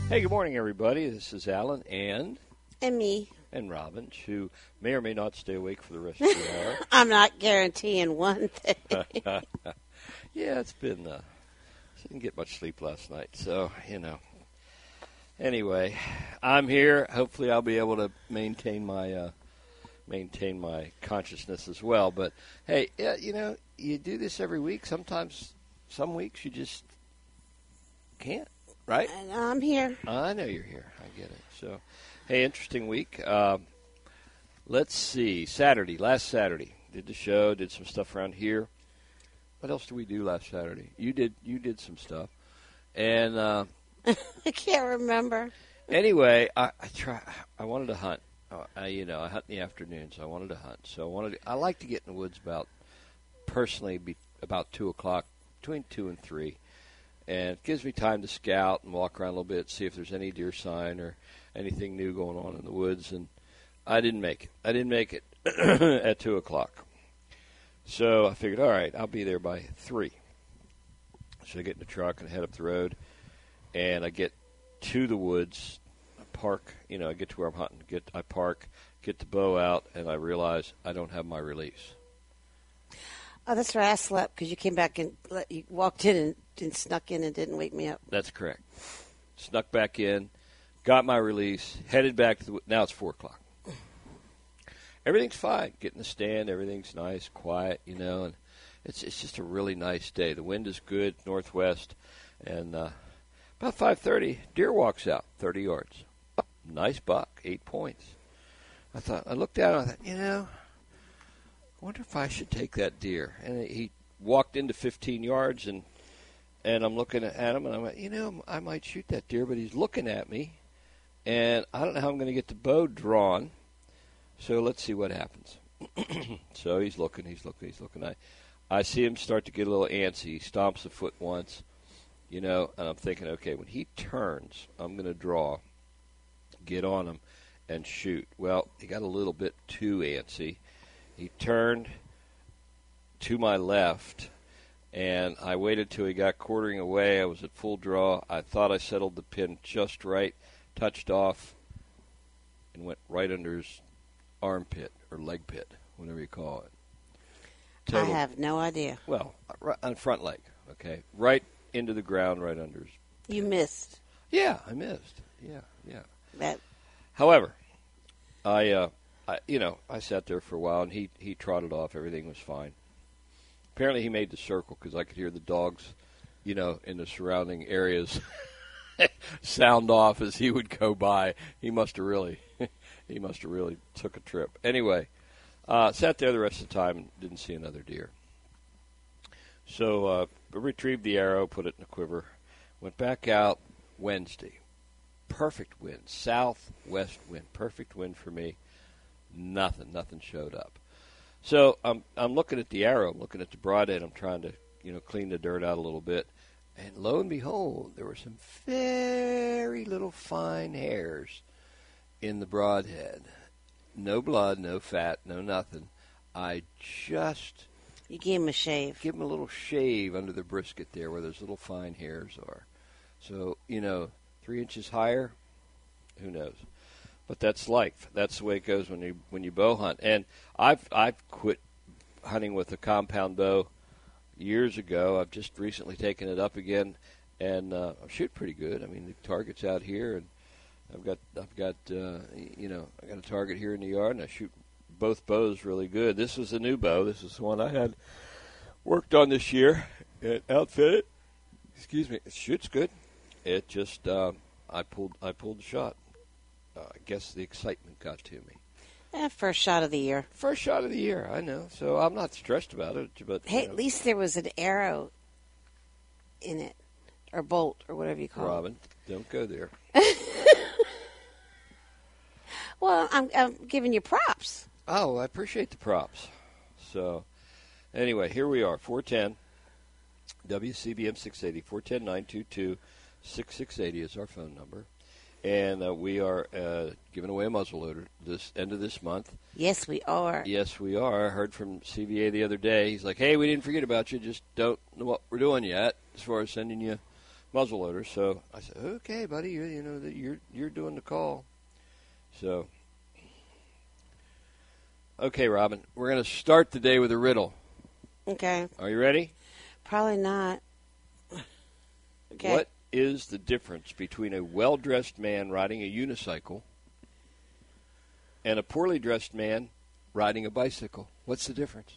Hey, good morning, everybody. This is Alan and me. Robin, who may or may not stay awake for the rest of the hour. I'm not guaranteeing one thing. Yeah, it's been. Didn't get much sleep last night, so Anyway, I'm here. Hopefully, I'll be able to maintain my consciousness as well. But hey, you do this every week. Sometimes, some weeks you just can't. Right? I'm here. I know you're here. I get it. So, hey, interesting week. Let's see. Last Saturday, did the show, did some stuff around here. What else did we do last Saturday? You did some stuff, and I can't remember. Anyway, I wanted to hunt. I hunt in the afternoon, so I wanted to hunt. So I like to get in the woods about 2 o'clock, between 2 and 3. And it gives me time to scout and walk around a little bit, see if there's any deer sign or anything new going on in the woods. And I didn't make it at 2 o'clock. So I figured, all right, I'll be there by 3. So I get in the truck and head up the road. And I get to the woods, I park, I get to where I'm hunting. I park, get the bow out, and I realize I don't have my release. Oh, that's where I slept, because you came back and you walked in and snuck in and didn't wake me up. That's correct. Snuck back in, got my release, headed back to now it's 4 o'clock. Everything's fine. Get in the stand, everything's nice, quiet, and it's just a really nice day. The wind is good, northwest, and about 5:30, deer walks out, 30 yards. Nice buck, 8 points. I looked down and I thought, I wonder if I should take that deer. And he walked into 15 yards, and I'm looking at him, and I'm like, I might shoot that deer, but he's looking at me, and I don't know how I'm going to get the bow drawn. So let's see what happens. So he's looking. I see him start to get a little antsy. He stomps a foot once, and I'm thinking, okay, when he turns, I'm going to draw, get on him, and shoot. Well, he got a little bit too antsy. He turned to my left, and I waited till he got quartering away. I was at full draw. I thought I settled the pin just right, touched off, and went right under his armpit or leg pit, whatever you call it. Total, I have no idea. Well, on front leg, okay? Right into the ground, right under his pit. You missed. Yeah, I missed. Yeah. However, I sat there for a while, and he trotted off. Everything was fine. Apparently, he made the circle because I could hear the dogs, in the surrounding areas sound off as he would go by. He must have really took a trip. Anyway, sat there the rest of the time and didn't see another deer. So I retrieved the arrow, put it in the quiver, went back out Wednesday. Perfect wind, southwest wind, perfect wind for me. Nothing showed up. So I'm looking at the arrow, I'm looking at the broadhead, I'm trying to clean the dirt out a little bit, and lo and behold, there were some very little fine hairs in the broadhead. No blood, no fat, no nothing. You gave him a shave. Give him a little shave under the brisket there where those little fine hairs are. So 3 inches higher, who knows? But that's life. That's the way it goes when you bow hunt. And I've quit hunting with a compound bow years ago. I've just recently taken it up again, and I shoot pretty good. I mean, the target's out here, and I've got I got a target here in the yard, and I shoot both bows really good. This was a new bow. This is the one I had worked on this year and outfitted. Excuse me. It shoots good. It just I pulled the shot. I guess the excitement got to me. First shot of the year. First shot of the year, I know. So I'm not stressed about it. But hey, at least there was an arrow in it, or bolt, or whatever you call it. Robin, don't go there. Well, I'm giving you props. Oh, I appreciate the props. So, anyway, here we are, 410, WCBM 680, 410-922-6680 is our phone number. And we are giving away a muzzleloader this end of this month. Yes, we are. Yes, we are. I heard from CVA the other day. He's like, hey, we didn't forget about you. Just don't know what we're doing yet as far as sending you muzzleloader. So I said, "Okay, buddy, you're doing the call." So, okay, Robin, we're going to start the day with a riddle. Okay. Are you ready? Probably not. Okay. What is the difference between a well-dressed man riding a unicycle and a poorly dressed man riding a bicycle? What's the difference?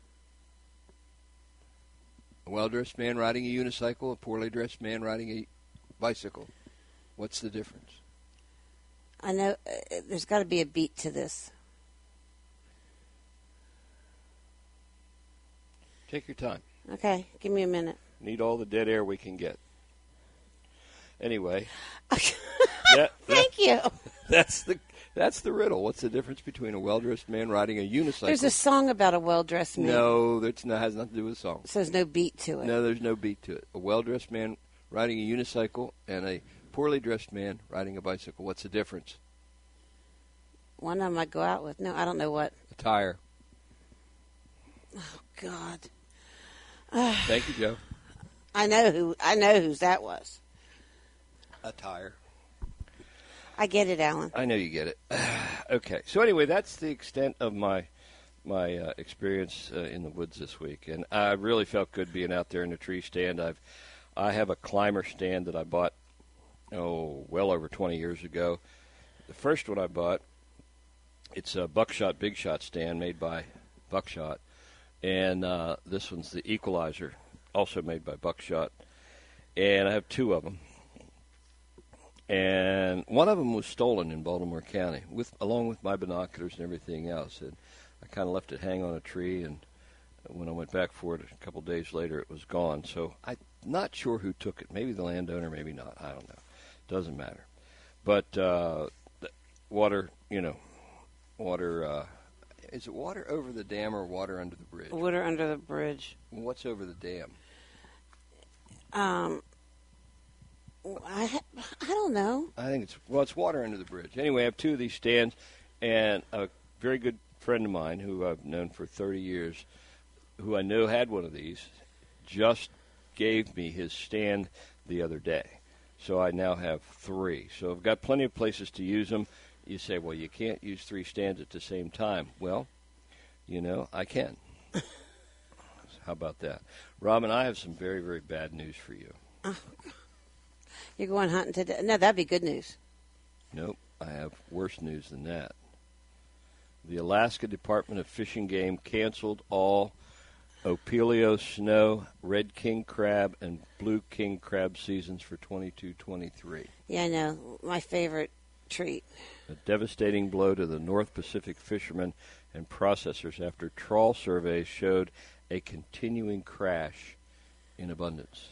A well-dressed man riding a unicycle, a poorly dressed man riding a bicycle. What's the difference? I know there's got to be a beat to this. Take your time. Okay, give me a minute. Need all the dead air we can get. Anyway. Thank you. That's the riddle. What's the difference between a well-dressed man riding a unicycle? There's a song about a well-dressed man. No, has nothing to do with the song. So there's no beat to it. No, there's no beat to it. A well-dressed man riding a unicycle and a poorly dressed man riding a bicycle. What's the difference? One of them I go out with. No, I don't know what. Attire. Oh, God. Thank you, Joe. I know whose that was. Attire. I get it, Alan. I know you get it. Okay. So anyway, that's the extent of my experience in the woods this week, and I really felt good being out there in the tree stand. I have a climber stand that I bought well over 20 years ago. The first one I bought, it's a Buckshot Big Shot stand made by Buckshot, and this one's the Equalizer, also made by Buckshot, and I have two of them. And one of them was stolen in Baltimore County, along with my binoculars and everything else. And I kind of left it hang on a tree, and when I went back for it a couple days later, it was gone. So I'm not sure who took it. Maybe the landowner, maybe not. I don't know. Doesn't matter. But water, is it water over the dam or water under the bridge? Water under the bridge. What's over the dam? I don't know. I think it's water under the bridge. Anyway, I have two of these stands, and a very good friend of mine who I've known for 30 years, who I know had one of these, just gave me his stand the other day. So I now have three. So I've got plenty of places to use them. You say, well, you can't use three stands at the same time. Well, I can. How about that? Robin, I have some very, very bad news for you. You're going hunting today? No, that'd be good news. Nope, I have worse news than that. The Alaska Department of Fish and Game canceled all Opilio snow, red king crab, and blue king crab seasons for 22-23. Yeah, I know. My favorite treat. A devastating blow to the North Pacific fishermen and processors after trawl surveys showed a continuing crash in abundance.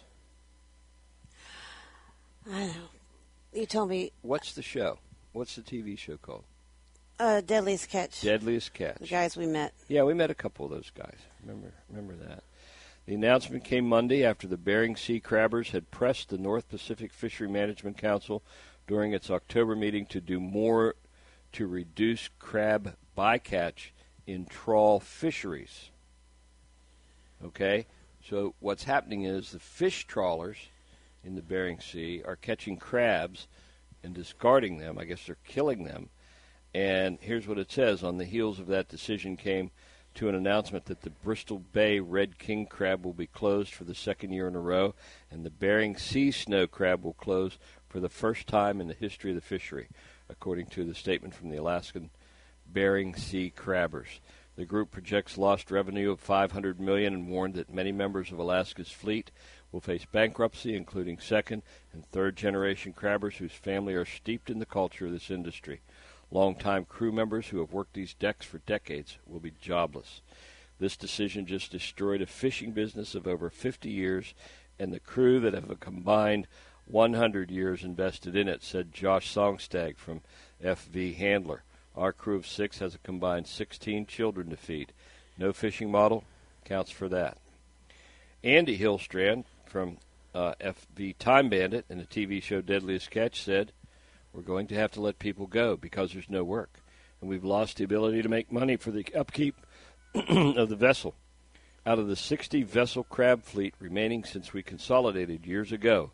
I know. You told me. What's the show? What's the TV show called? Deadliest Catch. Deadliest Catch. The guys we met. Yeah, we met a couple of those guys. Remember that. The announcement came Monday after the Bering Sea Crabbers had pressed the North Pacific Fishery Management Council during its October meeting to do more to reduce crab bycatch in trawl fisheries. Okay? So what's happening is the fish trawlers in the Bering Sea are catching crabs and discarding them. I guess they're killing them. And here's what it says. On the heels of that decision came to an announcement that the Bristol Bay red king crab will be closed for the second year in a row, and the Bering Sea snow crab will close for the first time in the history of the fishery, according to the statement from the Alaskan Bering Sea Crabbers. The group projects lost revenue of $500 million and warned that many members of Alaska's fleet will face bankruptcy, including second and third generation crabbers whose family are steeped in the culture of this industry. Longtime crew members who have worked these decks for decades will be jobless. This decision just destroyed a fishing business of over 50 years and the crew that have a combined 100 years invested in it, said Josh Songstag from FV Handler. Our crew of 6 has a combined 16 children to feed. No fishing model counts for that. Andy Hillstrand from FV Time Bandit and the TV show Deadliest Catch said, we're going to have to let people go because there's no work, and we've lost the ability to make money for the upkeep of the vessel. Out of the 60-vessel crab fleet remaining since we consolidated years ago,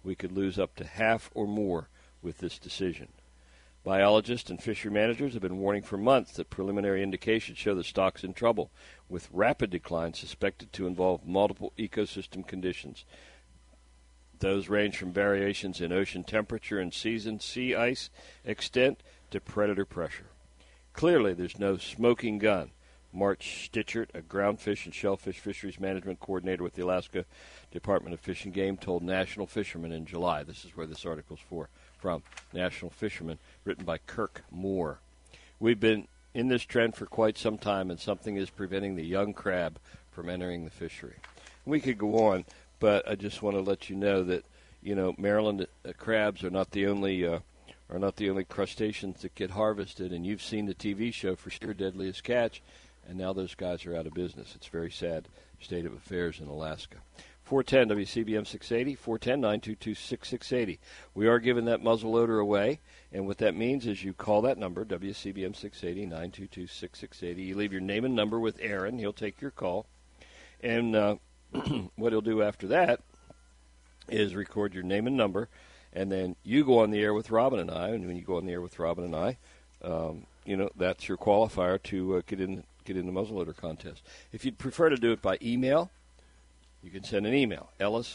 we could lose up to half or more with this decision. Biologists and fishery managers have been warning for months that preliminary indications show the stock's in trouble, with rapid decline suspected to involve multiple ecosystem conditions. Those range from variations in ocean temperature and seasoned sea ice extent to predator pressure. Clearly, there's no smoking gun. March Stitchert, a groundfish and shellfish fisheries management coordinator with the Alaska Department of Fish and Game, told National Fisherman in July. This is where this article's from. National Fisherman, written by Kirk Moore. We've been in this trend for quite some time, and something is preventing the young crab from entering the fishery. We could go on, but I just want to let you know that, Maryland crabs are not the only crustaceans that get harvested, and you've seen the TV show For Sure Deadliest Catch, and now those guys are out of business. It's a very sad state of affairs in Alaska. 410 WCBM 680, 410-922-6680. We are giving that muzzleloader away, and what that means is you call that number, WCBM 680, 922-6680. You leave your name and number with Aaron. He'll take your call. And what he'll do after that is record your name and number, and then you go on the air with Robin and I, and when you go on the air with Robin and I, that's your qualifier to get in the muzzleloader contest. If you'd prefer to do it by email, you can send an email,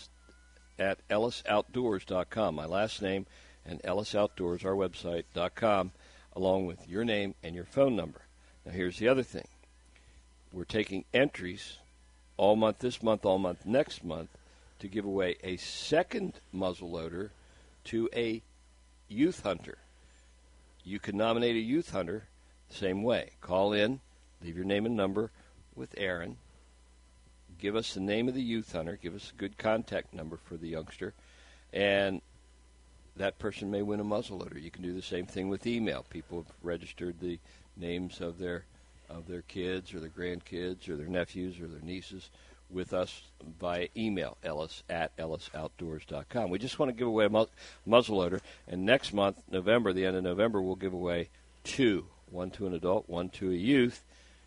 ellis@ellisoutdoors.com, my last name, and Ellis Outdoors, our website, .com, along with your name and your phone number. Now, here's the other thing. We're taking entries all month this month, all month next month, to give away a second muzzleloader to a youth hunter. You can nominate a youth hunter the same way. Call in, leave your name and number with Aaron. Give us the name of the youth hunter. Give us a good contact number for the youngster. And that person may win a muzzleloader. You can do the same thing with email. People have registered the names of their kids or their grandkids or their nephews or their nieces with us via email, ellis@ellisoutdoors.com. We just want to give away a muzzleloader. And next month, November, the end of November, we'll give away two. One to an adult, one to a youth.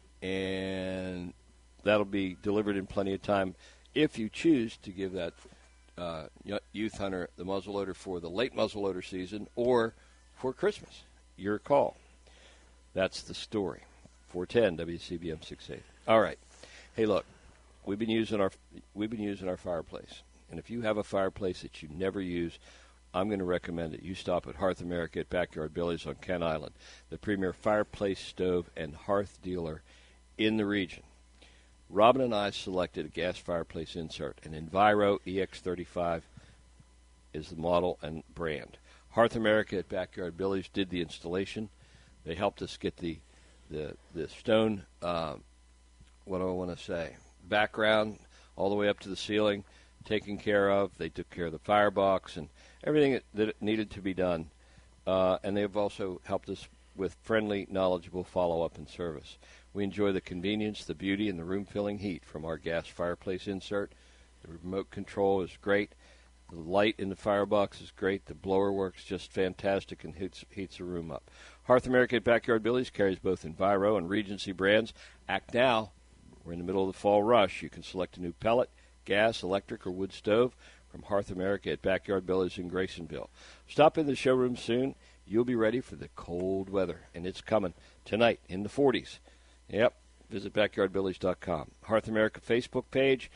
And that'll be delivered in plenty of time if you choose to give that youth hunter the muzzleloader for the late muzzleloader season or for Christmas. Your call. That's the story. 410 WCBM 680. All right. Hey, look, we've been using our fireplace, and if you have a fireplace that you never use, I'm going to recommend it. You stop at Hearth America at Backyard Billy's on Kent Island, the premier fireplace, stove, and hearth dealer in the region. Robin and I selected a gas fireplace insert, an Enviro EX35 is the model and brand. Hearth America at Backyard Billy's did the installation. They helped us get the stone, what do I want to say, background all the way up to the ceiling taken care of. They took care of the firebox and everything that needed to be done. And they've also helped us with friendly, knowledgeable follow-up and service. We enjoy the convenience, the beauty, and the room-filling heat from our gas fireplace insert. The remote control is great. The light in the firebox is great. The blower works just fantastic and heats the room up. Hearth America at Backyard Billy's carries both Enviro and Regency brands. Act now. We're in the middle of the fall rush. You can select a new pellet, gas, electric, or wood stove from Hearth America at Backyard Billy's in Graysonville. Stop in the showroom soon. You'll be ready for the cold weather, and it's coming tonight in the 40s. Yep, visit backyardbillys.com. Hearth America Facebook page,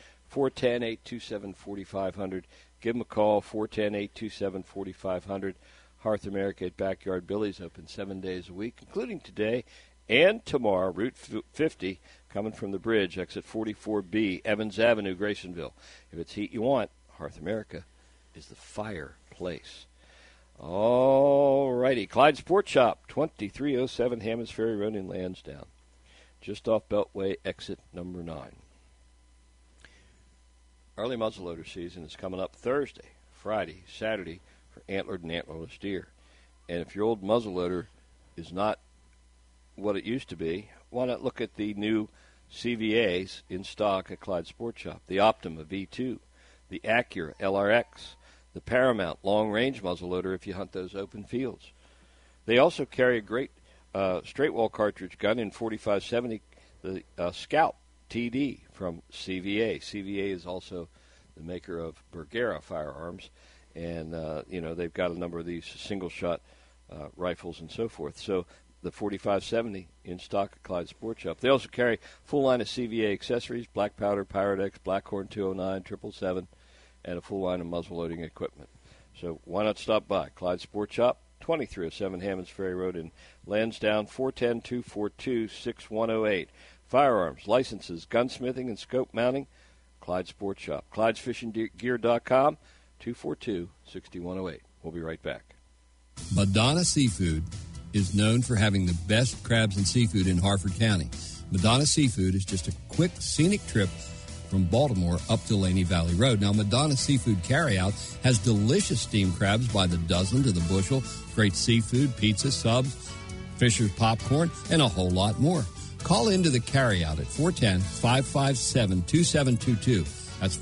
410-827-4500. Give them a call, 410-827-4500. Hearth America at Backyard Billy's, open 7 days a week, including today and tomorrow. Route 50, coming from the bridge, exit 44B, Evans Avenue, Graysonville. If it's heat you want, Hearth America is the fireplace. All righty, Clyde Sports Shop, 2307 Hammonds Ferry Road in Lansdowne, just off Beltway, exit number 9. Early muzzleloader season is coming up Thursday, Friday, Saturday for antlered and antlerless deer. And if your old muzzleloader is not what it used to be, why not look at the new CVAs in stock at Clyde Sports Shop? The Optima V2, the Acura LRX, the Paramount long-range muzzleloader if you hunt those open fields. They also carry a great straight-wall cartridge gun in 4570, the Scout TD from CVA. CVA is also the maker of Bergara firearms, and they've got a number of these single-shot rifles and so forth. So the 4570 in stock at Clyde Sports Shop. They also carry full line of CVA accessories, black powder, Pyrodex, Blackhorn 209, 777, and a full line of muzzle-loading equipment. So why not stop by Clyde Sports Shop, 2307 Hammonds Ferry Road in Lansdowne, 410-242-6108. Firearms, licenses, gunsmithing, and scope mounting, Clyde Sports Shop. ClydesFishingGear.com, 242-6108. We'll be right back. Madonna Seafood is known for having the best crabs and seafood in Harford County. Madonna Seafood is just a quick, scenic trip from Baltimore up to Laney Valley Road. Now, Madonna Seafood Carryout has delicious steamed crabs by the dozen to the bushel, great seafood, pizza, subs, Fisher's popcorn, and a whole lot more. Call into the carryout at 410-557-2722. That's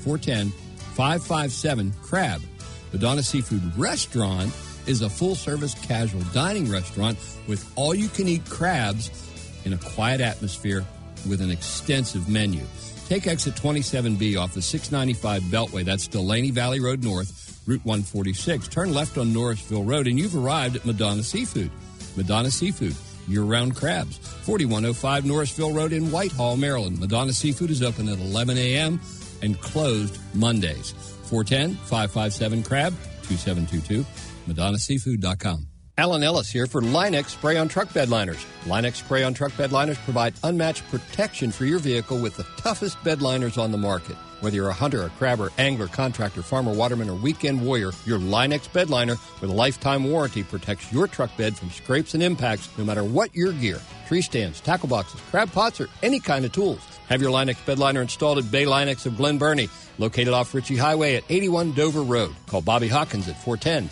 410-557-CRAB. Madonna Seafood Restaurant is a full-service casual dining restaurant with all-you-can-eat crabs in a quiet atmosphere with an extensive menu. Take exit 27B off the 695 Beltway. That's Delaney Valley Road North, Route 146. Turn left on Norrisville Road, and you've arrived at Madonna Seafood. Madonna Seafood, year-round crabs. 4105 Norrisville Road in Whitehall, Maryland. Madonna Seafood is open at 11 a.m. and closed Mondays. 410-557-CRAB, 2722. MadonnaSeafood.com. Alan Ellis here for Line-X Spray-On Truck Bed Liners. Line-X Spray-On Truck Bed Liners provide unmatched protection for your vehicle with the toughest bed liners on the market. Whether you're a hunter, a crabber, angler, contractor, farmer, waterman, or weekend warrior, your Line-X bed liner with a lifetime warranty protects your truck bed from scrapes and impacts no matter what your gear. Tree stands, tackle boxes, crab pots, or any kind of tools. Have your Line-X bed liner installed at Bay Line-X of Glen Burnie, located off Ritchie Highway at 81 Dover Road. Call Bobby Hawkins at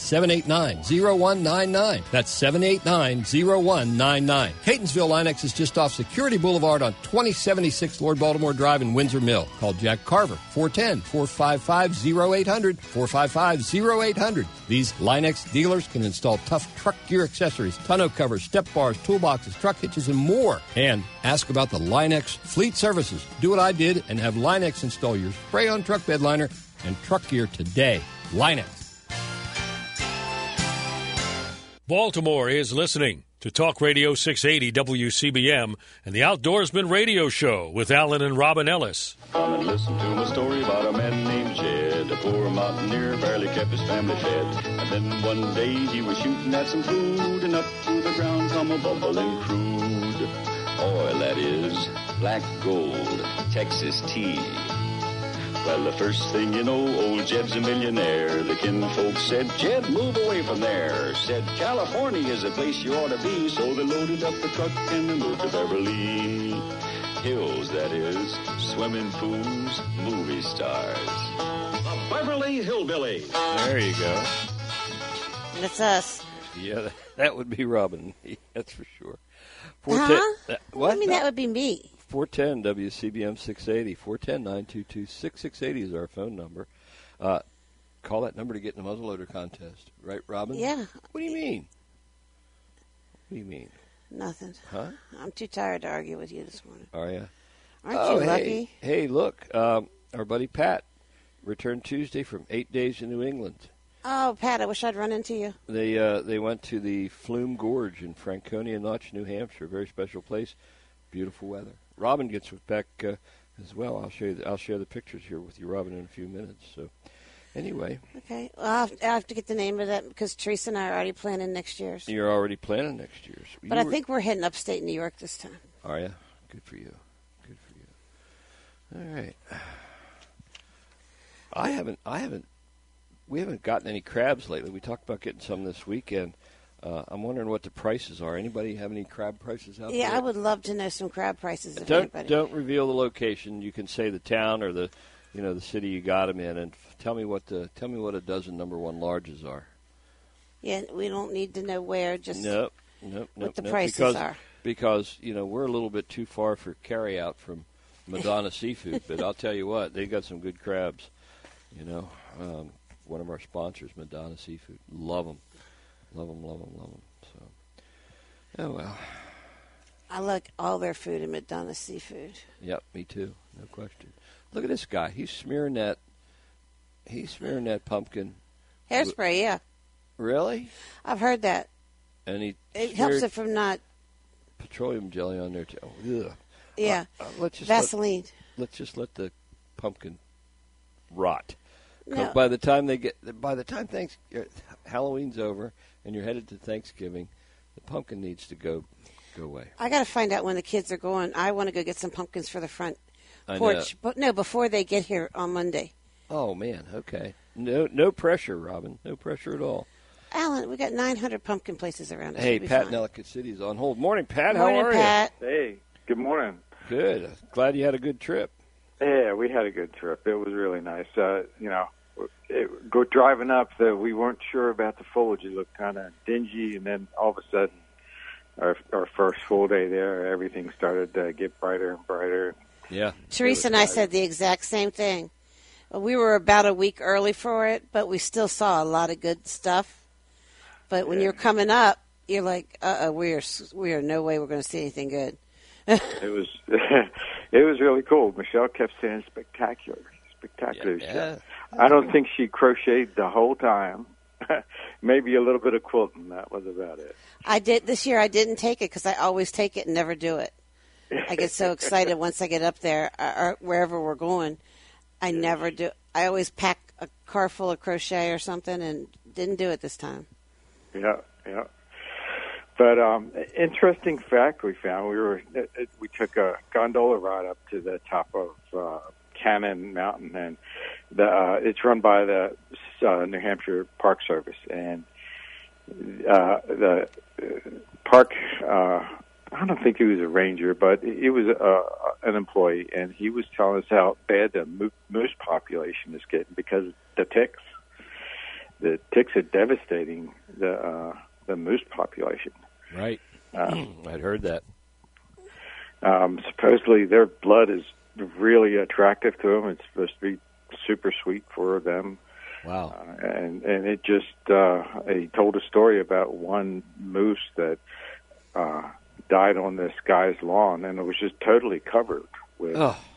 410-789-0199. That's 789-0199. Catonsville Line-X is just off Security Boulevard on 2076 Lord Baltimore Drive in Windsor Mill. Call Jack Carver, 410-455-0800, 455-0800. These Line-X dealers can install tough truck gear accessories, tonneau covers, step bars, toolboxes, truck hitches, and more. And ask about the Line-X Fleet Services. Do what I did and have Line-X install your spray-on truck bed liner and truck gear today. Line-X. Baltimore is listening to Talk Radio 680 WCBM and the Outdoorsman Radio Show with Alan and Robin Ellis. Come and listen to my story about a man named Jed. A poor mountaineer barely kept his family fed. And then one day he was shooting at some food, and up to the ground come a bubbling crude oil, that is, black gold, Texas tea. Well, the first thing you know, old Jed's a millionaire. The kinfolk said, Jed, move away from there. Said, California is the place you ought to be. So they loaded up the truck and they moved to Beverly Hills, that is, swimming pools, movie stars. The Beverly Hillbilly. There you go. That's us. Yeah, that would be Robin. That's for sure. What? I mean, that would be me. 410 WCBM 680. 410-922-6680 is our phone number. Call that number to get in the muzzleloader contest. Right, Robin? Yeah. What do you mean? What do you mean? Nothing. Huh? I'm too tired to argue with you this morning. Are you? Aren't you lucky? Hey, look. Our buddy Pat returned Tuesday from 8 days in New England. Oh, Pat, I wish I'd run into you. They went to the Flume Gorge in Franconia Notch, New Hampshire. A very special place. Beautiful weather. Robin gets back as well. I'll share the pictures here with you, Robin, in a few minutes. So, anyway. Okay. Well, I have to get the name of that because Teresa and I are already planning next year's. You're already planning next year's. But I think we're heading upstate New York this time. Are you? Good for you. Good for you. All right. We haven't gotten any crabs lately. We talked about getting some this weekend. I'm wondering what the prices are. Anybody have any crab prices out there? Yeah, I would love to know some crab prices. Don't reveal the location. You can say the town or the city you got them in, and tell me what a dozen number one larges are. Yeah, we don't need to know where. Just nope. What the prices are. Because we're a little bit too far for carry out from Madonna Seafood, but I'll tell you what, they got some good crabs. One of our sponsors, Madonna Seafood, love them. Love them. So, oh well. I like all their food in Madonna Seafood. Yep, me too. No question. Look at this guy. He's smearing that pumpkin Hairspray, yeah. Really? I've heard that. And he It helps it from not, petroleum jelly on there too. Ugh. yeah. Let's just Vaseline. let's just let the pumpkin rot. 'Cause No. by the time Halloween's over and you're headed to Thanksgiving, the pumpkin needs to go away. I got to find out when the kids are going. I want to go get some pumpkins for the front I porch. But no, before they get here on Monday. Oh man, okay. No pressure, Robin. No pressure at all. Alan, we got 900 pumpkin places around us. Hey, We'll be Pat fine. in Ellicott City is on hold. Morning, Pat. Morning, How are Pat. Hey, good morning. you? Good. Glad you had a good trip. Yeah, we had a good trip. It was really nice. Go driving up, we weren't sure about the foliage. It looked kind of dingy, and then all of a sudden, our first full day there, everything started to get brighter and brighter. Yeah. Teresa and I said the exact same thing. We were about a week early for it, but we still saw a lot of good stuff. But when you're coming up, you're like, we are no way we're going to see anything good. It was it was really cool. Michelle kept saying spectacular Yeah. stuff. I don't think she crocheted the whole time. Maybe a little bit of quilting. That was about it. I did this year. I didn't take it because I always take it and never do it. I get so excited once I get up there or wherever we're going. I never do. I always pack a car full of crochet or something, and didn't do it this time. Yeah. But interesting fact we found: we took a gondola ride up to the top of Cannon Mountain, and it's run by the New Hampshire Park Service, and the park. I don't think he was a ranger, but he was an employee, and he was telling us how bad the moose population is getting because of the ticks. The ticks are devastating the moose population. Right. I'd heard that. Supposedly their blood is really attractive to them. It's supposed to be super sweet for them. Wow. And it just he told a story about one moose that died on this guy's lawn, and it was just totally covered with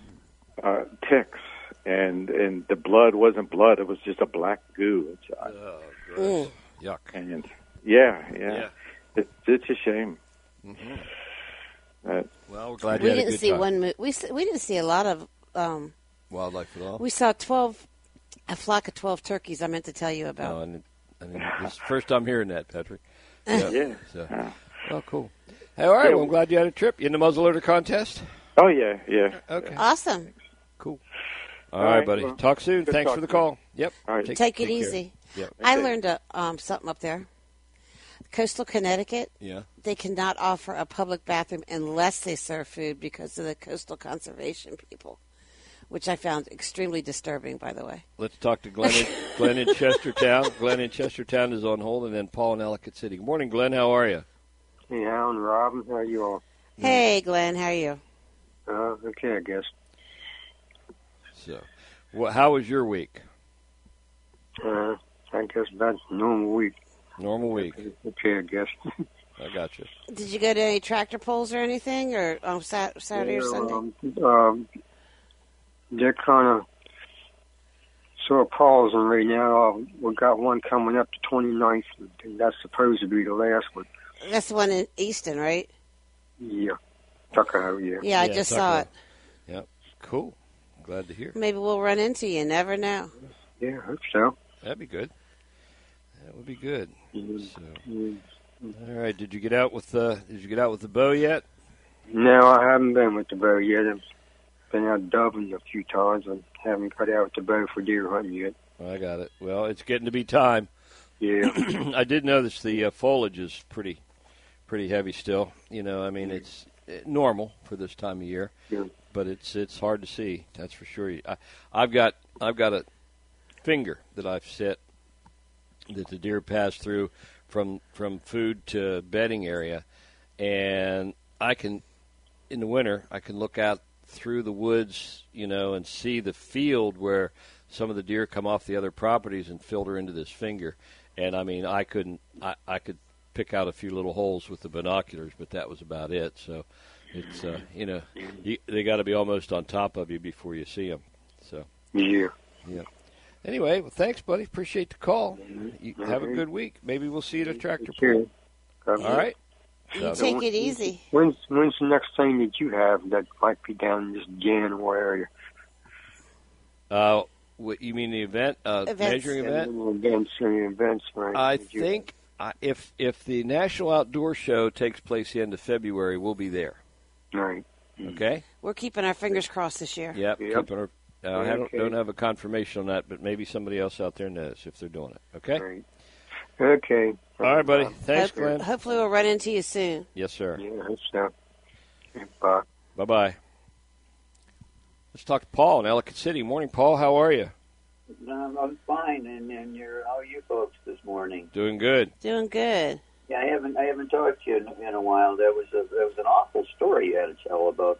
ticks. And the blood wasn't blood; it was just a black goo inside. Oh, gross. Yuck. And yeah. It's a shame. Mm-hmm. Well, we're glad We you had a didn't good see time. one. We didn't see a lot of. Wildlife at all. We saw a flock of 12 turkeys. I meant to tell you about. No, I didn't, this is the first time hearing that, Patrick. Yeah. So, well, cool. Hey, all right. Well, I'm glad you had a trip. You in the muzzleloader contest? Oh yeah. Okay. Awesome. Cool. All right, buddy. well, Talk soon. good Thanks for talking the to call. Yep. All right. Take it care. easy. Yep. I learned something up there. Coastal Connecticut, Yeah. they cannot offer a public bathroom unless they serve food because of the coastal conservation people, which I found extremely disturbing, by the way. Let's talk to Glenn in Chestertown. Glenn in Chestertown is on hold, and then Paul in Ellicott City. Good morning, Glenn. How are you? Hey, Alan, Robin, how are you all? Hey, Glenn, how are you? Okay, I guess. So, how was your week? I guess that's a normal week. Normal week. Okay, I guess. I got you. Did you go to any tractor pulls or anything, or on Saturday or Sunday? They're kind of sort of pausing right now. We got one coming up the 29th, and that's supposed to be the last one. That's the one in Easton, right? Yeah. Tuckahoe, yeah. Yeah, I just saw it. Yep. Cool. Glad to hear. Maybe we'll run into you. Never know. Yeah, I hope so. That'd be good. That would be good. Mm. So, all right. Did you get out with the bow yet? No, I haven't been with the bow yet. I've been out doving a few times. I haven't got out with the bow for deer hunting yet. I got it. Well, it's getting to be time. Yeah. I did notice the foliage is pretty heavy still. You know, I mean, it's normal for this time of year, but it's hard to see. That's for sure. I've got a finger that I've set that the deer pass through from food to bedding area, and I can, in the winter, I can look out through the woods, you know, and see the field where some of the deer come off the other properties and filter into this finger. And I mean, I could pick out a few little holes with the binoculars, but that was about it. So it's you know, they got to be almost on top of you before you see them. So Yeah. yeah. Anyway, well, thanks, buddy. Appreciate the call. You have a good week. Maybe we'll see you at a tractor pull. All right. You take it easy. When's the next thing that you have that might be down in this January area? What you mean the event? Events. Measuring event? Events, right? I think if the National Outdoor Show takes place the end of February, we'll be there. Right. Okay. We're keeping our fingers crossed this year. Yep. Yep. Keeping our, I don't have a confirmation on that, but maybe somebody else out there knows if they're doing it. Okay. Right. Okay. All right, buddy. Thanks, Glenn. Hopefully we'll run into you soon. Yes, sir. Yeah, I hope so. Bye. Bye-bye. Let's talk to Paul in Ellicott City. Morning, Paul. How are you? I'm fine, and how are you folks this morning? Doing good. Doing good. Yeah, I haven't talked to you in a while. There was an awful story you had to tell about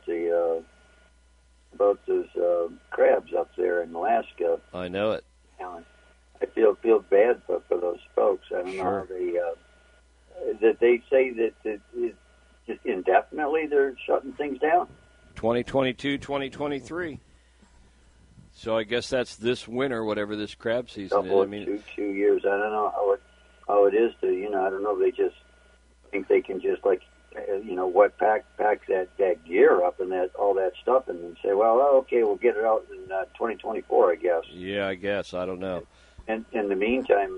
those crabs up there in Alaska. I know it. Alan. I feel bad for those folks. I don't know how that they say that it just indefinitely they're shutting things down. 2022, 2023. So I guess that's this winter, whatever this crab season is. I mean, 2 years. I don't know how it is to I don't know. They just think they can just pack that gear up and all that stuff and then say, well, okay, we'll get it out in 2024, I guess. Yeah, I guess. I don't know. And in the meantime,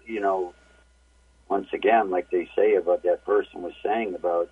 once again, like they say about that person was saying about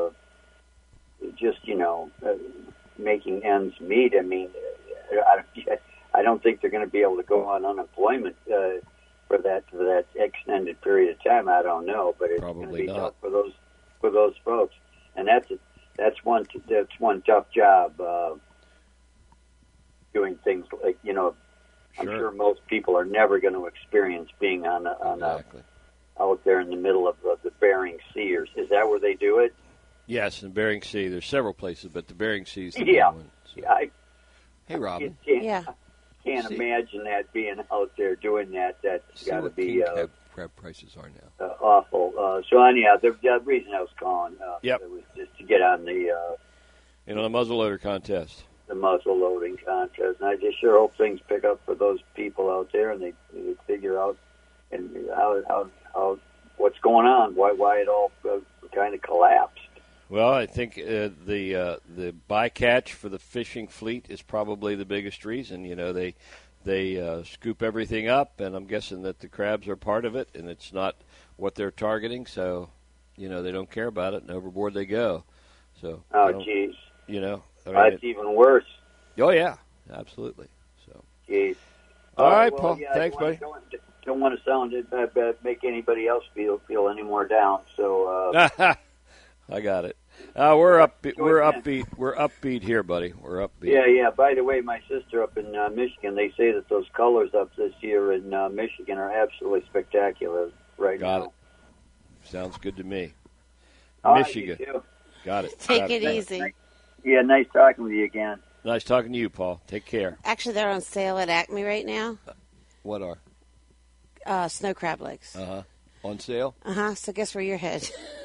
making ends meet. I mean, I don't think they're going to be able to go on unemployment for that extended period of time. I don't know, but it's going to be tough for those folks. And that's one tough job doing things like I'm sure most people are never going to experience being on out there in the middle of the Bering Sea. Is that where they do it? Yes, in Bering Sea. There's several places, but the Bering Sea is the main one. So. Hey, Robin. Can't imagine that being out there doing that. That's got to be crab prices are now awful. So anyhow, the reason I was calling it was just to get on the the muzzleloader contest. The muzzle loading contest, and I just sure hope things pick up for those people out there, and they figure out and how what's going on, why it all kind of collapsed. Well, I think the bycatch for the fishing fleet is probably the biggest reason. They scoop everything up, and I'm guessing that the crabs are part of it, and it's not what they're targeting, so they don't care about it, and overboard they go. So geez, that's even worse. Oh yeah, absolutely. So geez. All right, Paul. Thanks, buddy. Don't want to sound make anybody else feel any more down. So I got it. We're upbeat. We're upbeat here, buddy. We're upbeat. Yeah. By the way, my sister up in Michigan, they say that those colors up this year in Michigan are absolutely spectacular now. Got it. Sounds good to me. Michigan. Got it. Take it easy. Yeah, nice talking with you again. Nice talking to you, Paul. Take care. Actually, they're on sale at Acme right now. What are? Snow crab legs. On sale? So guess where you're headed.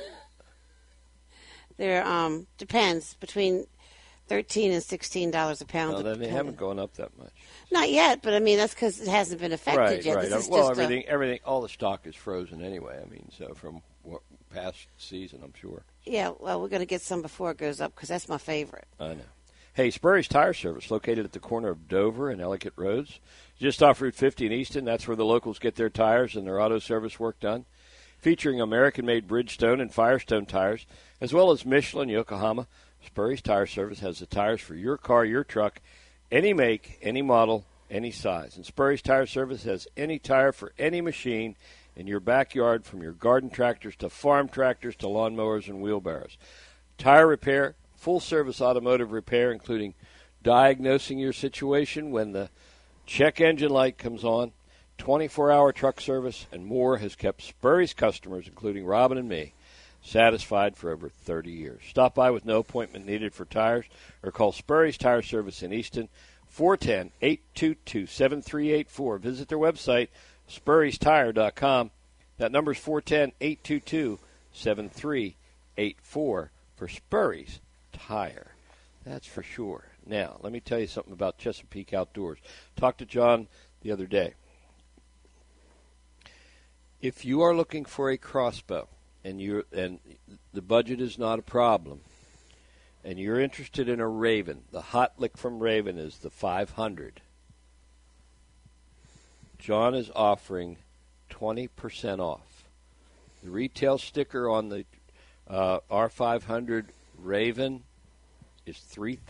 They're depends between $13 and $16 a pound. No, they haven't gone up that much. Not yet, but I mean that's because it hasn't been affected yet. Right. This is Well, just everything, all the stock is frozen anyway. I mean, so from past season, I'm sure. Yeah. Well, we're going to get some before it goes up because that's my favorite. I know. Hey, Spurry's Tire Service, located at the corner of Dover and Ellicott Roads, just off Route 50 in Easton. That's where the locals get their tires and their auto service work done. Featuring American-made Bridgestone and Firestone tires, as well as Michelin, Yokohama, Spurry's Tire Service has the tires for your car, your truck, any make, any model, any size. And Spurry's Tire Service has any tire for any machine in your backyard, from your garden tractors to farm tractors to lawnmowers and wheelbarrows. Tire repair, full-service automotive repair, including diagnosing your situation when the check engine light comes on, 24-hour truck service, and more has kept Spurry's customers, including Robin and me, satisfied for over 30 years. Stop by with no appointment needed for tires or call Spurry's Tire Service in Easton, 410-822-7384. Visit their website, spurrystire.com. That number is 410-822-7384 for Spurry's Tire. That's for sure. Now, let me tell you something about Chesapeake Outdoors. Talked to John the other day. If you are looking for a crossbow and the budget is not a problem, and you're interested in a Raven, the hot lick from Raven is the 500. John is offering 20% off. The retail sticker on the R500 Raven is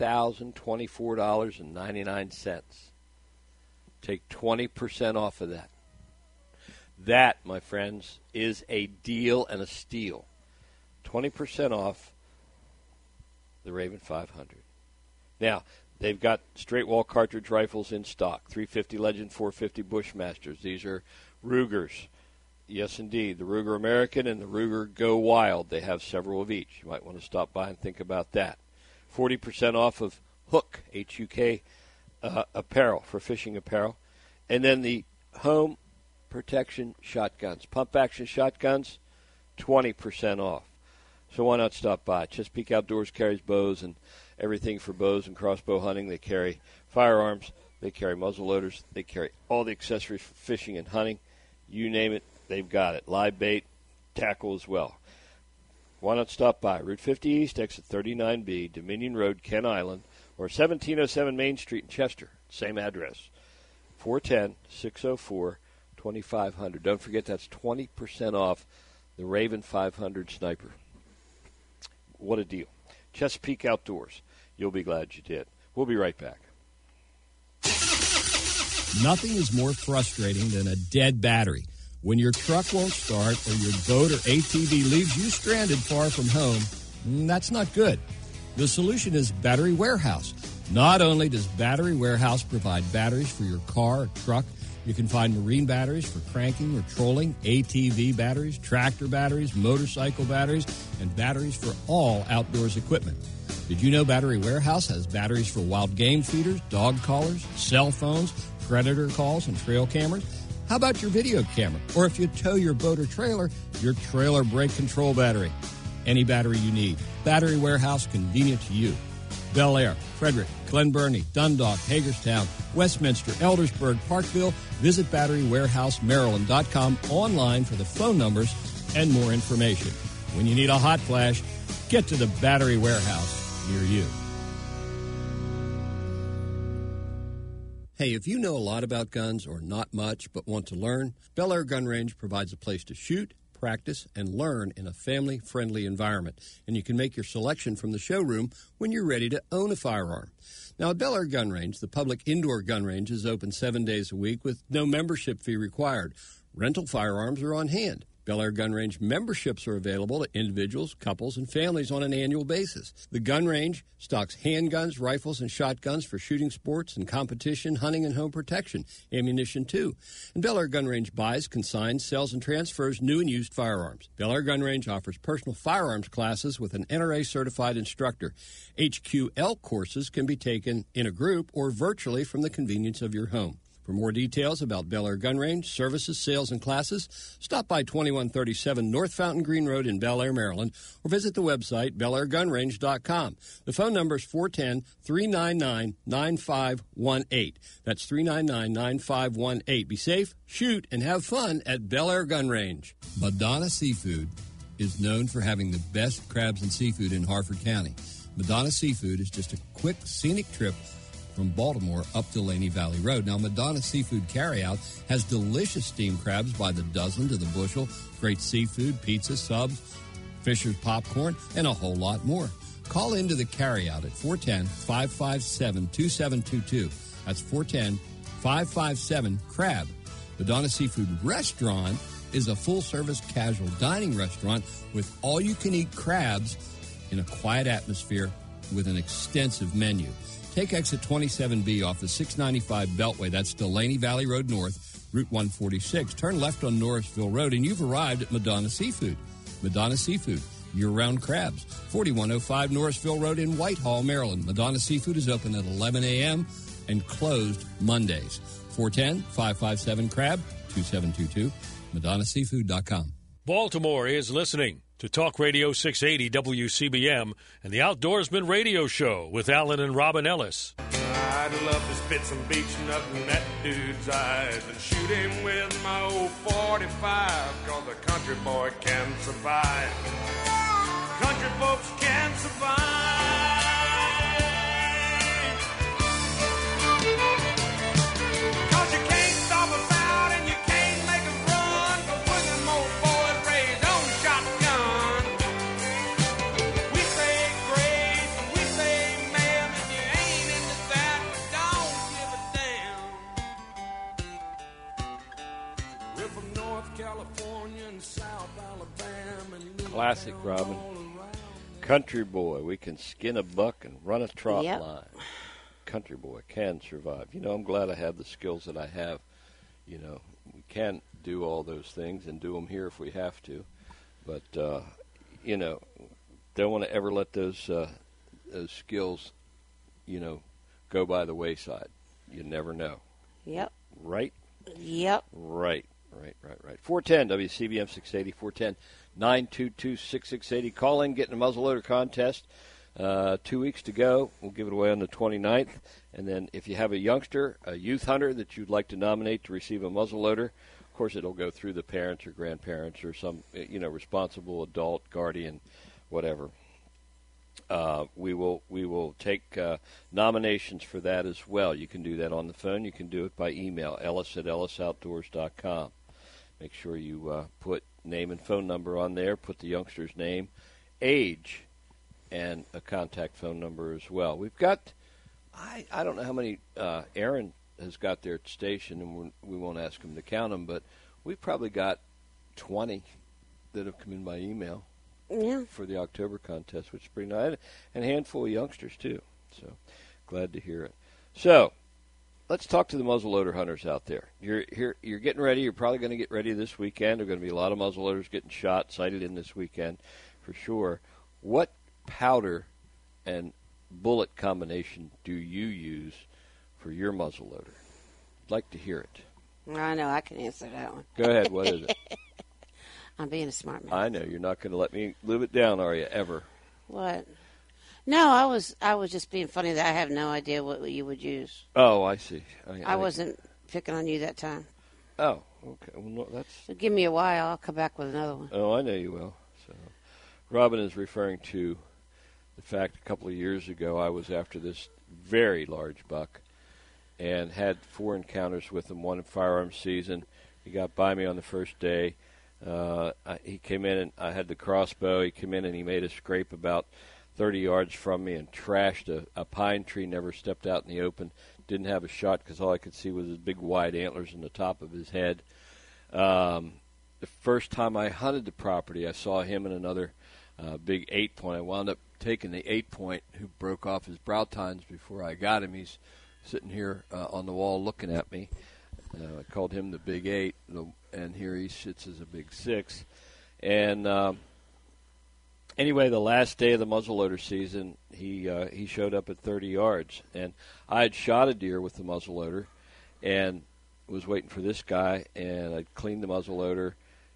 $3,024.99. Take 20% off of that. That, my friends, is a deal and a steal. 20% off the Raven 500. Now, they've got straight wall cartridge rifles in stock. 350 Legend, 450 Bushmasters. These are Rugers. Yes, indeed. The Ruger American and the Ruger Go Wild. They have several of each. You might want to stop by and think about that. 40% off of Hook, H-U-K, apparel, for fishing apparel. And then the home protection shotguns. Pump action shotguns, 20% off. So why not stop by? Chesapeake Outdoors carries bows and everything for bows and crossbow hunting. They carry firearms. They carry muzzle loaders. They carry all the accessories for fishing and hunting. You name it, they've got it. Live bait, tackle as well. Why not stop by? Route 50 East, exit 39B, Dominion Road, Kent Island, or 1707 Main Street in Chester. Same address. 410-604-2500. Don't forget that's 20% off the Raven 500 Sniper. What a deal. Chesapeake Outdoors. You'll be glad you did. We'll be right back. Nothing is more frustrating than a dead battery. When your truck won't start or your boat or ATV leaves you stranded far from home, that's not good. The solution is Battery Warehouse. Not only does Battery Warehouse provide batteries for your car or truck, you can find marine batteries for cranking or trolling, ATV batteries, tractor batteries, motorcycle batteries, and batteries for all outdoors equipment. Did you know Battery Warehouse has batteries for wild game feeders, dog collars, cell phones, predator calls, and trail cameras? How about your video camera? Or if you tow your boat or trailer, your trailer brake control battery. Any battery you need. Battery Warehouse, convenient to you. Bel Air, Frederick, Glen Burnie, Dundalk, Hagerstown, Westminster, Eldersburg, Parkville. Visit BatteryWarehouseMaryland.com online for the phone numbers and more information. When you need a hot flash, get to the Battery Warehouse near you. Hey, if you know a lot about guns or not much but want to learn, Bel Air Gun Range provides a place to shoot, practice, and learn in a family-friendly environment. And you can make your selection from the showroom when you're ready to own a firearm. Now, at Bel Air Gun Range, the public indoor gun range is open 7 days a week with no membership fee required. Rental firearms are on hand. Bel Air Gun Range memberships are available to individuals, couples, and families on an annual basis. The gun range stocks handguns, rifles, and shotguns for shooting sports and competition, hunting, and home protection. Ammunition, too. And Bel Air Gun Range buys, consigns, sells, and transfers new and used firearms. Bel Air Gun Range offers personal firearms classes with an NRA-certified instructor. HQL courses can be taken in a group or virtually from the convenience of your home. For more details about Bel Air Gun Range, services, sales, and classes, stop by 2137 North Fountain Green Road in Bel Air, Maryland, or visit the website, BelAirGunRange.com. The phone number is 410-399-9518. That's 399-9518. Be safe, shoot, and have fun at Bel Air Gun Range. Madonna Seafood is known for having the best crabs and seafood in Harford County. Madonna Seafood is just a quick, scenic trip from Baltimore up to Laney Valley Road. Now, Madonna Seafood Carryout has delicious steamed crabs by the dozen to the bushel, great seafood, pizza, subs, Fisher's popcorn, and a whole lot more. Call into the carryout at 410-557-2722. That's 410-557-CRAB. Madonna Seafood Restaurant is a full-service casual dining restaurant with all-you-can-eat crabs in a quiet atmosphere with an extensive menu. Take exit 27B off the 695 Beltway. That's Delaney Valley Road North, Route 146. Turn left on Norrisville Road, and you've arrived at Madonna Seafood. Madonna Seafood, year-round crabs. 4105 Norrisville Road in Whitehall, Maryland. Madonna Seafood is open at 11 a.m. and closed Mondays. 410-557-CRAB, 2722, MadonnaSeafood.com. Baltimore is listening to Talk Radio 680 WCBM and the Outdoorsman Radio Show with Alan and Robin Ellis. I I'd love to spit some beach nut in that dude's eyes and shoot him with my old 45, 'cause a country boy can survive. Country folks can survive. 'Cause you can't stop us out and you can't make us run, 'cause we're them old boys raised on shotgun. We say grace and we say ma'am, and you ain't into that, but don't give a damn. We're from North California and South Alabama. And classic, Robin. Country boy, we can skin a buck and run a trot Yep. line. Country boy can survive. You know, I'm glad I have the skills that I have. You know, we can do all those things and do them here if we have to. But, you know, don't want to ever let those skills, you know, go by the wayside. You never know. Yep. Right? Yep. Right. 410 WCBM 680, 410-922-6680. Call in, get in the muzzleloader contest. 2 weeks to go. We'll give it away on the 29th. And then if you have a youngster, a youth hunter that you'd like to nominate to receive a muzzleloader, of course it'll go through the parents or grandparents or some, you know, responsible adult, guardian, whatever. We will take nominations for that as well. You can do that on the phone. You can do it by email, ellis@ellisoutdoors.com. Make sure you put name and phone number on there. Put the youngster's name, age, and a contact phone number as well. We've got, I don't know how many Aaron has got there at the station, and we won't ask him to count them, but we've probably got 20 that have come in by email. Yeah. For the October contest, which is pretty nice, and a handful of youngsters too. So glad to hear it. So let's talk to the muzzleloader hunters out there. You're getting ready. You're probably going to get ready this weekend. There are going to be a lot of muzzleloaders getting shot, sighted in this weekend, for sure. What powder and bullet combination do you use for your muzzleloader? I'd like to hear it. I know I can answer that one. Go ahead. What is it? I'm being a smart man. I know you're not going to let me live it down, are you? Ever? What? No, I was just being funny that I have no idea what you would use. Oh, I see. I wasn't picking on you that time. Oh, okay. Well, no, that's. So give me a while. I'll come back with another one. Oh, I know you will. So, Robin is referring to the fact a couple of years ago I was after this very large buck and had 4 encounters with him, one in firearms season. He got by me on the first day. He came in and I had the crossbow. He came in and he made a scrape about 30 yards from me and trashed a pine tree, never stepped out in the open, didn't have a shot because all I could see was his big wide antlers in the top of his head. The first time I hunted the property, I saw him and another big 8-point. I wound up taking the 8-point who broke off his brow tines before I got him. He's sitting here on the wall looking at me. I called him the Big 8, and here he sits as a Big 6. And anyway, the last day of the muzzleloader season, he showed up at 30 yards. And I had shot a deer with the muzzleloader and was waiting for this guy, and I cleaned the muzzleloader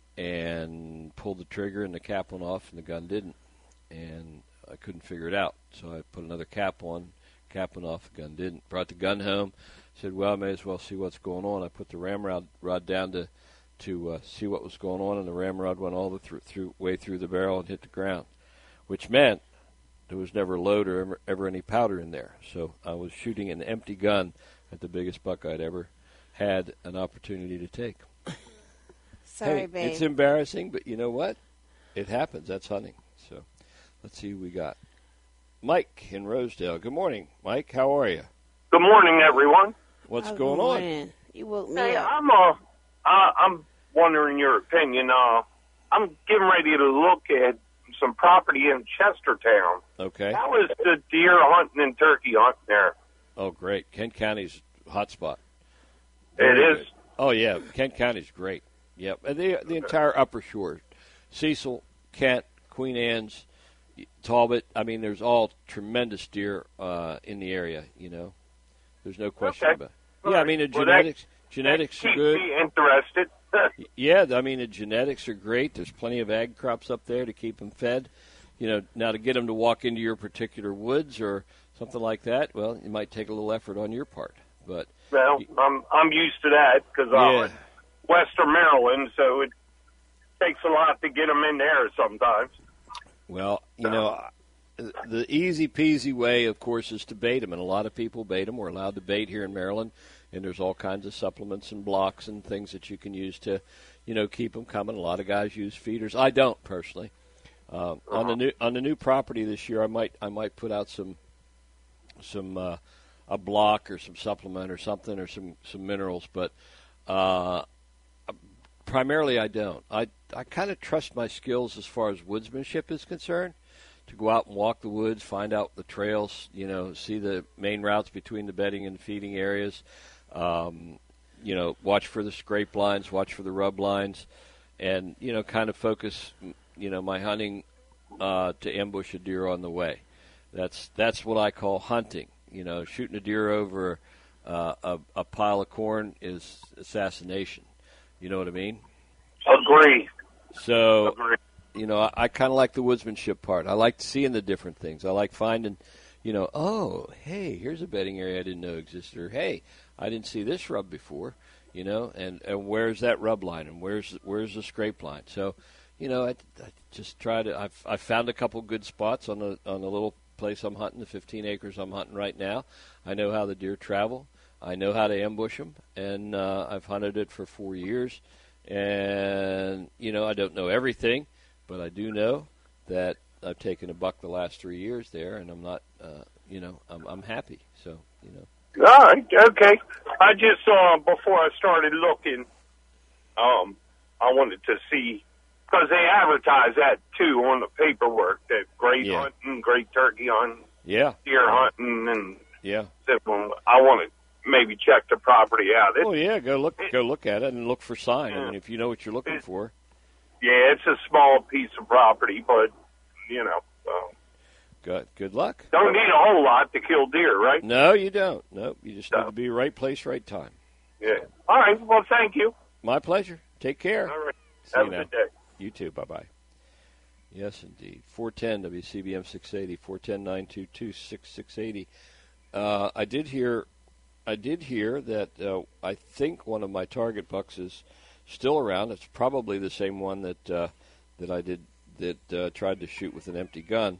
and pulled the trigger, and the cap went off, and the gun didn't. And I couldn't figure it out. So I put another cap on, cap went off, the gun didn't. Brought the gun home. Said, well, I may as well see what's going on. I put the ramrod down to see what was going on, and the ramrod went all the way through the barrel and hit the ground, which meant there was never a load or ever any powder in there. So I was shooting an empty gun at the biggest buck I'd ever had an opportunity to take. Sorry, hey, babe. It's embarrassing, but you know what? It happens. That's hunting. So let's see who we got. Mike in Rosedale. Good morning, Mike. How are you? Good morning, everyone. What's going on? Man. You woke me Hey, up. I'm wondering your opinion. I'm getting ready to look at some property in Chestertown. Okay. How is the deer hunting and turkey hunting there? Oh, great. Kent County's hot spot. It is? Good. Oh, yeah. Kent County's great. Yep. And the entire upper shore. Cecil, Kent, Queen Anne's, Talbot. I mean, there's all tremendous deer in the area, you know. There's no question about it. Yeah, I mean, the genetics are good. Keep me interested. Yeah, I mean, the genetics are great. There's plenty of ag crops up there to keep them fed. You know, now to get them to walk into your particular woods or something like that, well, it might take a little effort on your part. But Well, I'm used to that because I'm in Western Maryland, so it takes a lot to get them in there sometimes. Well, the easy peasy way, of course, is to bait them, and a lot of people bait them. We're allowed to bait here in Maryland, and there's all kinds of supplements and blocks and things that you can use to, keep them coming. A lot of guys use feeders. I don't personally. On the new property this year, I might put out some a block or some supplement or something or some minerals, but primarily I don't. I kind of trust my skills as far as woodsmanship is concerned, to go out and walk the woods, find out the trails, see the main routes between the bedding and feeding areas, watch for the scrape lines, watch for the rub lines, and, kind of focus, my hunting to ambush a deer on the way. That's what I call hunting. Shooting a deer over a pile of corn is assassination. You know what I mean? Agree. So, Agree. I kind of like the woodsmanship part. I like seeing the different things. I like finding, oh, hey, here's a bedding area I didn't know existed. Or, hey, I didn't see this rub before, and where's that rub line and where's the scrape line? So, I just try to. I've found a couple good spots on the little place I'm hunting, the 15 acres I'm hunting right now. I know how the deer travel. I know how to ambush them, and I've hunted it for 4 years. And I don't know everything, but I do know that I've taken a buck the last 3 years there, and I'm not, I'm happy. So, All right, okay. I just saw before I started looking. I wanted to see. Because they advertise that, too, on the paperwork, that great hunting, great turkey hunting, deer hunting, and I want to maybe check the property out. Go look at it and look for sign. I mean, if you know what you're looking for. Yeah, it's a small piece of property, but, Good luck. Don't need a whole lot to kill deer, right? No, you don't. No, you just need to be right place, right time. Yeah. All right, well, thank you. My pleasure. Take care. All right. See Have you a now. good day. You too. Bye-bye. Yes, indeed. 410 WCBM 680, 410-922-6680. I did hear that I think one of my target bucks is still around. It's probably the same one that I did that tried to shoot with an empty gun.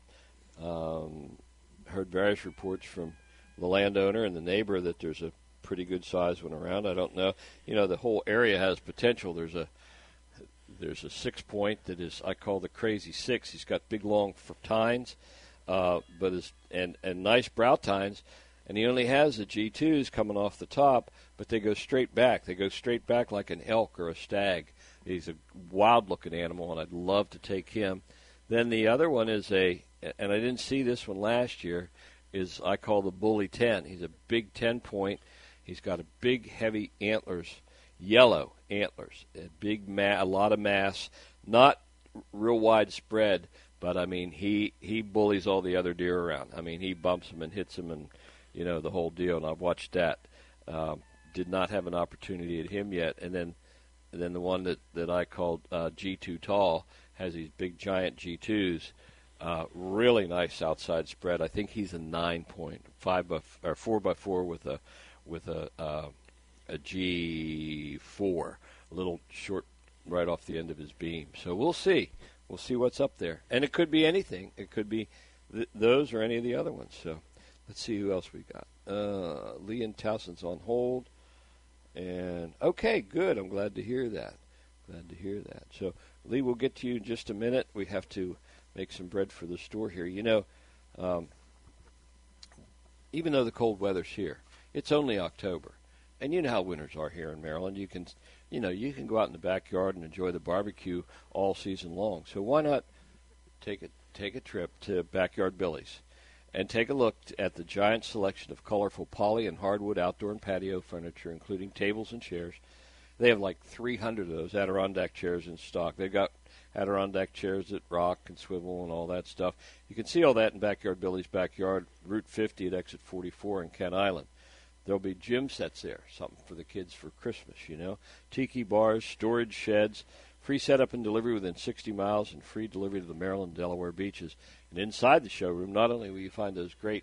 Heard various reports from the landowner and the neighbor that there's a pretty good sized one around. I don't know. The whole area has potential. There's a 6 point that is, I call the crazy six. He's got big long tines, and nice brow tines, and he only has the G2s coming off the top, but they go straight back. They go straight back like an elk or a stag. He's a wild looking animal, and I'd love to take him. Then the other one is and I didn't see this one last year, is I call the Bully 10. He's a big 10 point. He's got a big heavy antlers. Yellow antlers, a lot of mass, not real widespread, but I mean he bullies all the other deer around. I mean he bumps them and hits them, and the whole deal. And I've watched that. Did not have an opportunity at him yet. And then the one that I called G2 Tall has these big giant G2s, really nice outside spread. I think he's a 9 point, 4x4 with a G4, a little short right off the end of his beam. So we'll see. We'll see what's up there. And it could be anything. It could be those or any of the other ones. So let's see who else we got. Lee and Towson's on hold. And, okay, good. I'm glad to hear that. So, Lee, we'll get to you in just a minute. We have to make some bread for the store here. Even though the cold weather's here, it's only October. And you know how winters are here in Maryland. You can go out in the backyard and enjoy the barbecue all season long. So why not take a trip to Backyard Billy's and take a look at the giant selection of colorful poly and hardwood outdoor and patio furniture, including tables and chairs. They have like 300 of those Adirondack chairs in stock. They've got Adirondack chairs that rock and swivel and all that stuff. You can see all that in Backyard Billy's backyard, Route 50 at Exit 44 in Kent Island. There'll be gym sets there, something for the kids for Christmas, Tiki bars, storage sheds, free setup and delivery within 60 miles, and free delivery to the Maryland and Delaware beaches. And inside the showroom, not only will you find those great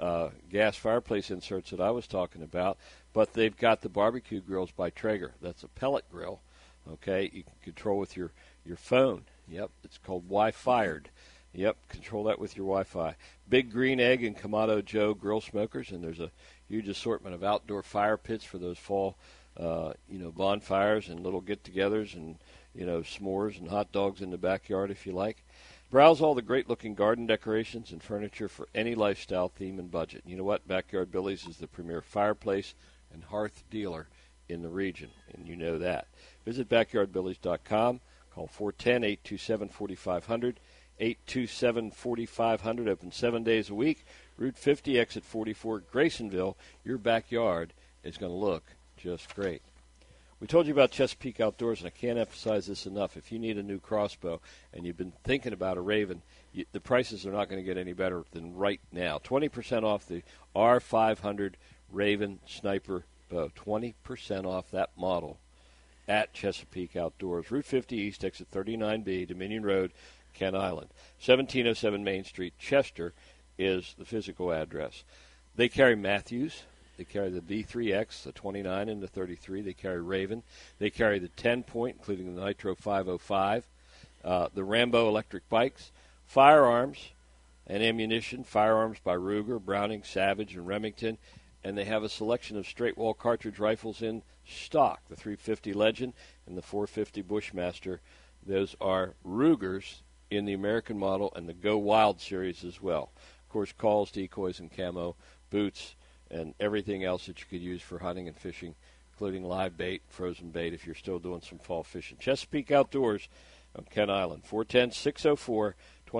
gas fireplace inserts that I was talking about, but they've got the barbecue grills by Traeger. That's a pellet grill. Okay, you can control with your phone. Yep, it's called Wi-Fired. Yep, control that with your Wi-Fi. Big Green Egg and Kamado Joe grill smokers, and there's a huge assortment of outdoor fire pits for those fall, bonfires and little get-togethers and, s'mores and hot dogs in the backyard if you like. Browse all the great-looking garden decorations and furniture for any lifestyle theme and budget. You know what? Backyard Billy's is the premier fireplace and hearth dealer in the region, and you know that. Visit backyardbillys.com. Call 410-827-4500. 827-4500, open 7 days a week. Route 50, exit 44, Graysonville. Your backyard is going to look just great. We told you about Chesapeake Outdoors, and I can't emphasize this enough. If you need a new crossbow and you've been thinking about a Raven, the prices are not going to get any better than right now. 20% off the R500 Raven Sniper bow. 20% off that model at Chesapeake Outdoors. Route 50 East, exit 39B, Dominion Road, Kent Island. 1707 Main Street, Chester is the physical address. They carry Matthews. They carry the V3X, the 29 and the 33. They carry Raven. They carry the 10-point, including the Nitro 505, the Rambo electric bikes, firearms and ammunition, firearms by Ruger, Browning, Savage, and Remington. And they have a selection of straight-wall cartridge rifles in stock, the 350 Legend and the 450 Bushmaster. Those are Rugers in the American model and the Go Wild series as well. Of course, calls, decoys, and camo, boots, and everything else that you could use for hunting and fishing, including live bait, frozen bait if you're still doing some fall fishing. Chesapeake Outdoors on Kent Island, 410-604-2500,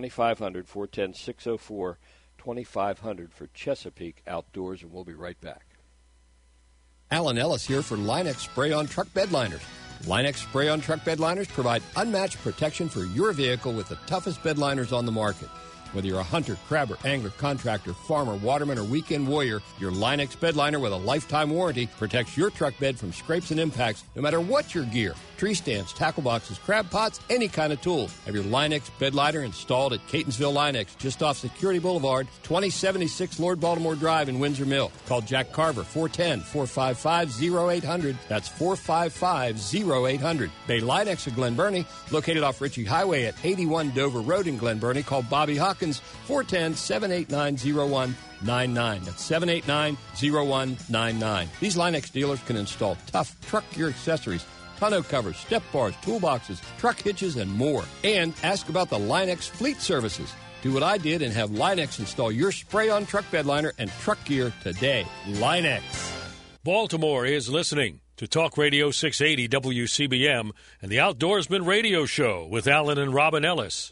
410-604-2500 for Chesapeake Outdoors, and we'll be right back. Alan Ellis here for Line-X Spray-On Truck Bed Liners. Line-X Spray-On Truck Bed Liners provide unmatched protection for your vehicle with the toughest bed liners on the market. Whether you're a hunter, crabber, angler, contractor, farmer, waterman, or weekend warrior, your Line-X bed liner with a lifetime warranty protects your truck bed from scrapes and impacts no matter what your gear. Tree stands, tackle boxes, crab pots, any kind of tools. Have your Line-X bed liner installed at Catonsville Line-X, just off Security Boulevard, 2076 Lord Baltimore Drive in Windsor Mill. Call Jack Carver, 410-455-0800. That's 455-0800. Bay Line-X of Glen Burnie, located off Ritchie Highway at 81 Dover Road in Glen Burnie. Call Bobby Hawkins, 410-789-0199. That's 789-0199. These Line-X dealers can install tough truck gear accessories, tonneau covers, step bars, toolboxes, truck hitches, and more. And ask about the Line-X fleet services. Do what I did and have Line-X install your spray-on truck bed liner and truck gear today. Line-X. Baltimore is listening to Talk Radio 680 WCBM and the Outdoorsman Radio Show with Alan and Robin Ellis.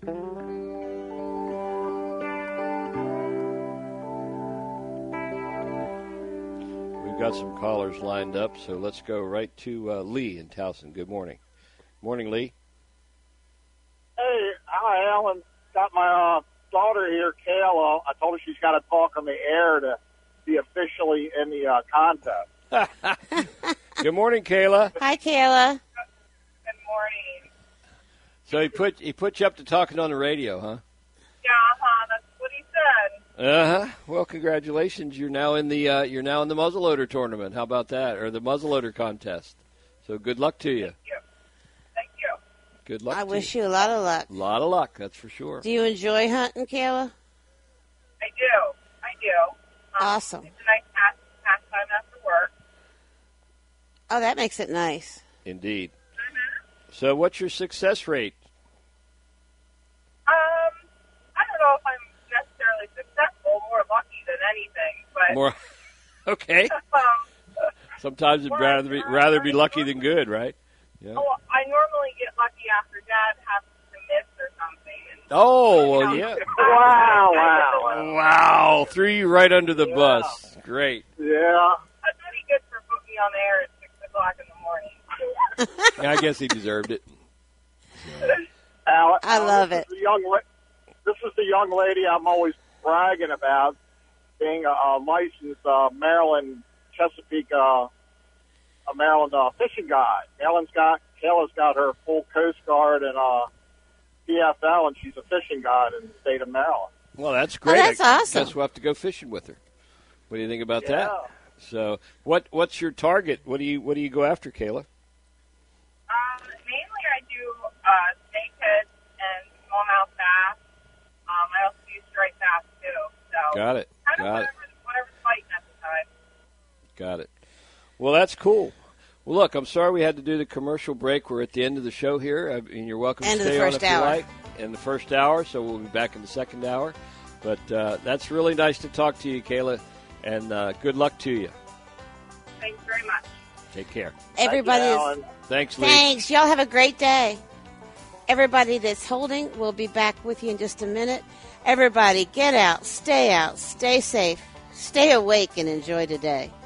Got some callers lined up, so let's go right to Lee in Towson. Good morning. Morning, Lee. Hey, hi, Alan. Got my daughter here, Kayla. I told her she's got to talk on the air to be officially in the contest. Good morning, Kayla. Hi, Kayla. Good morning. So he put you up to talking on the radio, huh? Yeah, that's what he said. Well, congratulations. You're now in the muzzleloader tournament. How about that? Or the muzzleloader contest. So good luck to you. Thank you. Good luck. I wish you a lot of luck. A lot of luck, that's for sure. Do you enjoy hunting, Kayla? I do. Awesome. It's a nice pastime after work. Oh, that makes it nice. Indeed. So what's your success rate? I don't know if I'm necessarily successful, more lucky than anything. But More, okay. Sometimes it'd rather be lucky than good, right? Yeah. Oh, I normally get lucky after Dad happens to miss or something. And, well, yeah. Wow. Threw you right under the bus. Great. Yeah. That's pretty good for putting me on the air at 6 o'clock in the morning. I guess he deserved it. Alan, I love it. This is the young lady I'm always bragging about, being a licensed Maryland, Chesapeake, Maryland fishing guide. Kayla's got her full Coast Guard and PFL, and she's a fishing guide in the state of Maryland. Well, that's great. Oh, that's awesome. I guess we'll have to go fishing with her. What do you think about that? So, what's your target? What do you go after, Kayla? Mainly I do snakehead and smallmouth bass. I also do striped bass too. So Got it. Whatever's fighting at the time. Got it. Well, that's cool. Well, look, I'm sorry we had to do the commercial break. We're at the end of the show here, and you're welcome to stay on if you like. In the first hour, so we'll be back in the second hour. But that's really nice to talk to you, Kayla, and good luck to you. Thanks very much. Take care. Everybody, Thanks, Lee. thanks. Y'all have a great day. Everybody that's holding, we'll be back with you in just a minute. Everybody, get out, stay safe, stay awake, and enjoy today.